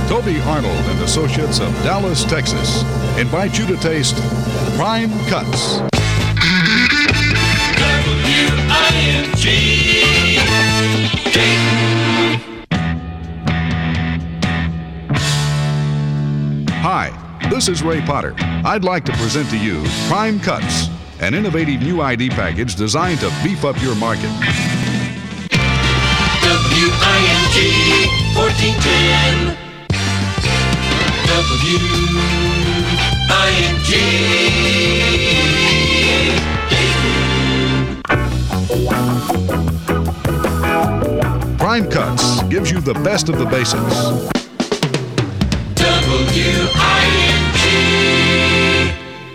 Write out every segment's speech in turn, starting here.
Toby Arnold and Associates of Dallas, Texas invite you to taste Prime Cuts. W-I-N-G. Hi, this is Ray Potter. I'd like to present to you Prime Cuts, an innovative new ID package designed to beef up your market. W-I-N-G 1410. W-I-N-G. Prime Cuts gives you the best of the basics. W-I-N-G.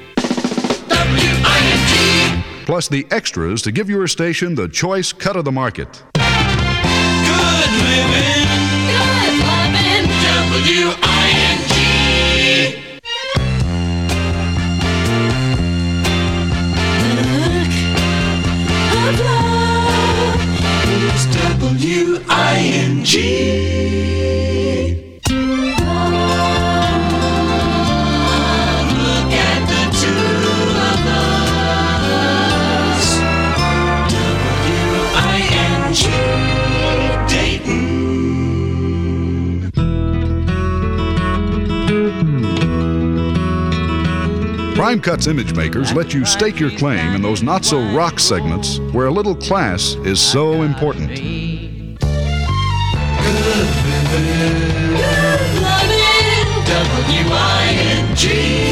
W-I-N-G. Plus the extras to give your station the choice cut of the market. Good living. Good living. W-I-N-G. Look of love is W-I-N-G. Look at the two of us. W-I-N-G. Dayton. Prime Cuts image makers let you stake your claim in those not-so-rock segments where a little class is so important. Good loving. W-I-N-G.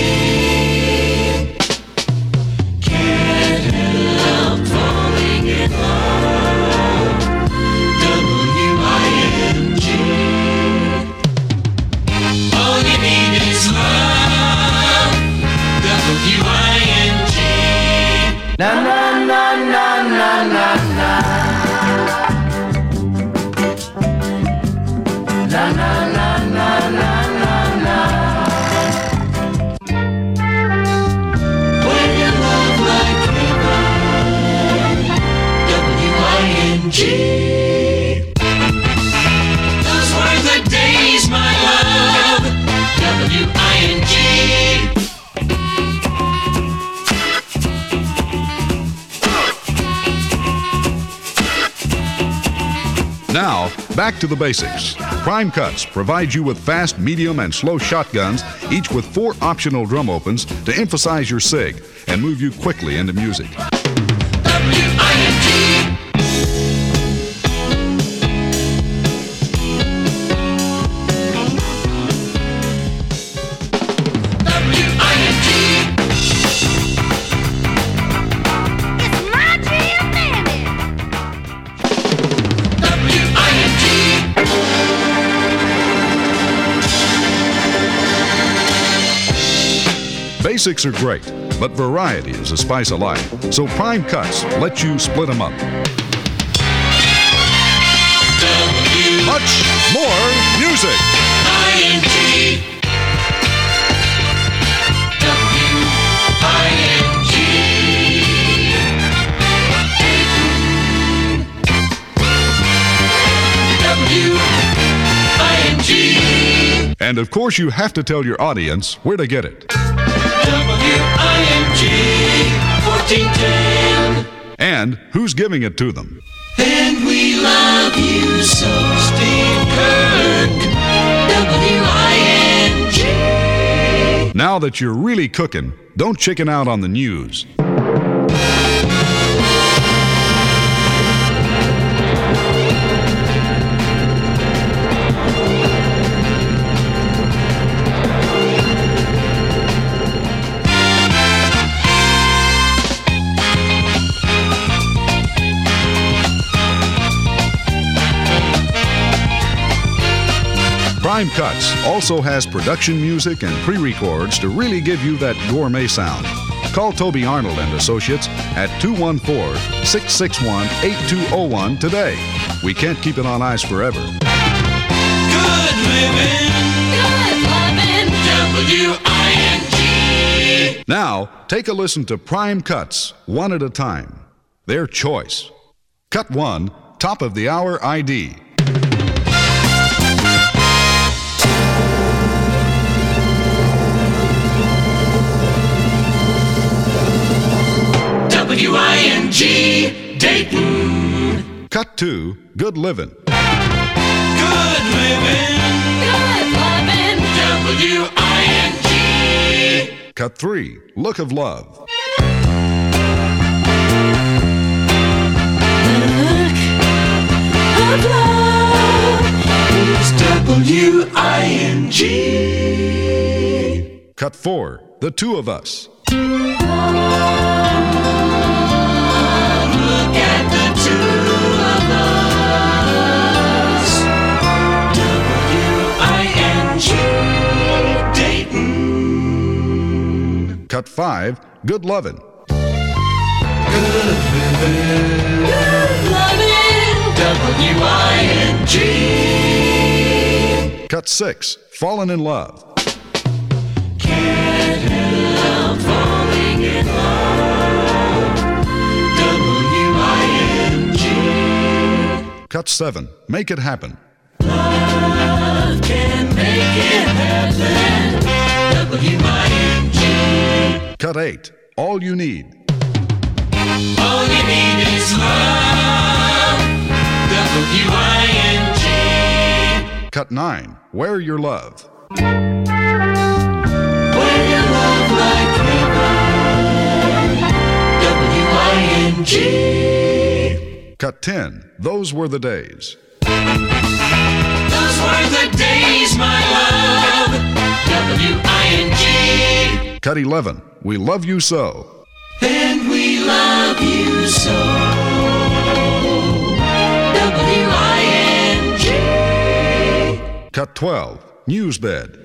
Can't help falling in love. W-I-N-G. All you need is love. W-I-N-G. Na na na na na na na. Na na na na na na na. When you love like heaven. W-I-N-G. Those were the days, my love. W-I-N-G. Now, back to the basics. Prime Cuts provides you with fast, medium, and slow shotguns, each with 4 optional drum opens to emphasize your sig and move you quickly into music. W-I-N-G. W-I-N-G. It's my jam, baby. W-I-N-G. Basics are great, but variety is the spice of life. So Prime Cuts let you split them up. Much more music. W-I-N-G. W-I-N-G. And of course, you have to tell your audience where to get it. W-I-N-G 1410. And who's giving it to them. And we love you so, Steve Kirk. W-I-N-G. Now that you're really cooking, don't chicken out on the news. Prime Cuts also has production music and pre-records to really give you that gourmet sound. Call Toby Arnold and Associates at 214-661-8201 today. We can't keep it on ice forever. Good living. Good loving. W-I-N-G. Now, take a listen to Prime Cuts, one at a time. Their choice. Cut 1, top of the hour ID. W-I-N-G, Dayton. Cut 2, Good Livin'. Good living. Good lovin'. W-I-N-G. Cut 3, Look of Love. Of love. Is W-I-N-G. Cut 4, The Two of Us. Look at the two of us. W-I-N-G, Dayton. Cut 5, Good Lovin'. Good living. Lovin'. W-I-N-G. Cut 6, Fallin' in Love. Can't help falling in love. W-I-N-G. Cut 7, Make It Happen. Love can make it happen. W-I-N-G. Cut 8, All You Need. All you need is love. W-I-N-G. Cut 9, Wear Your Love. Wear your love like river. W-I-N-G. Cut 10, Those Were the Days. Those were the days, my love. W-I-N-G. Cut 11, We Love You So. And we love you so. W-I-N-G. Cut 12, Newsbed.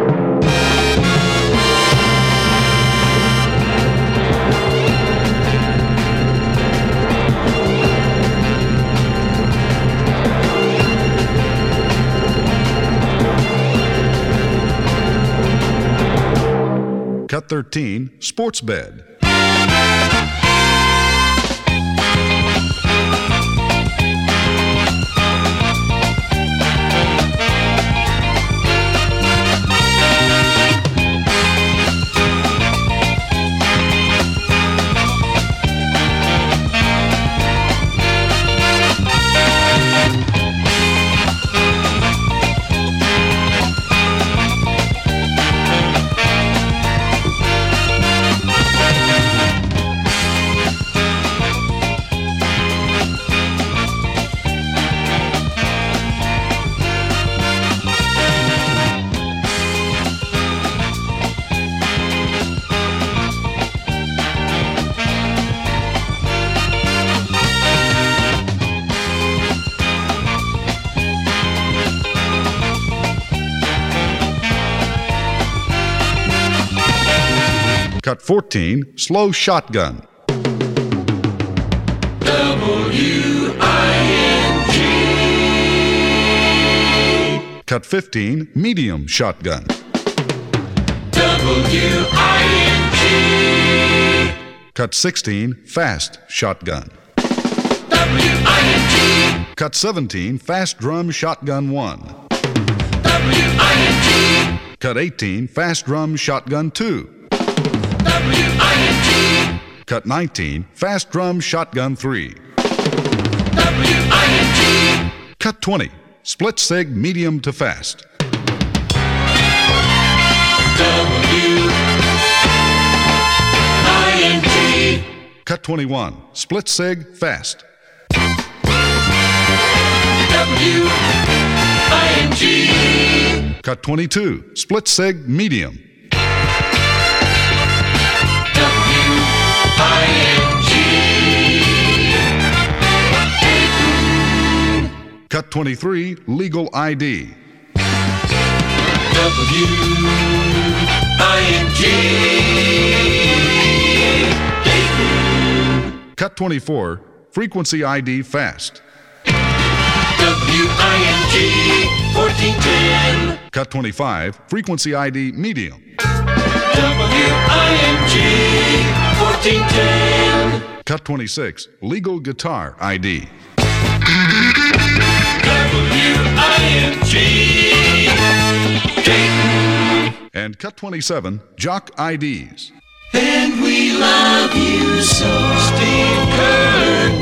Cut 13, Sports Bed. Cut 14, Slow Shotgun. W-I-N-G. Cut 15, Medium Shotgun. W-I-N-G. Cut 16, Fast Shotgun. W-I-N-G. Cut 17, Fast Drum Shotgun 1. W-I-N-G. Cut 18, Fast Drum Shotgun 2. W-I-N-G. Cut 19, Fast Drum Shotgun 3. W-I-N-G. Cut 20, Split Sig Medium to Fast. W-I-N-G. Cut 21, Split Sig Fast. W-I-N-G. Cut 22, Split Sig Medium. Cut 23, Legal ID. W-I-N-G. Cut 24, Frequency ID Fast. W-I-N-G. 1410. Cut 25, Frequency ID Medium. W-I-N-G. 1410. Cut 26, Legal Guitar ID. W-I-N-G. Dayton. And Cut 27, Jock IDs. And we love you so, Steve Kirk,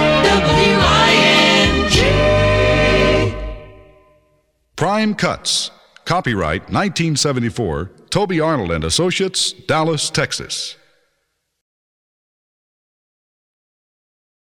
W-I-N-G. Prime Cuts. Copyright 1974, Toby Arnold and Associates, Dallas, Texas.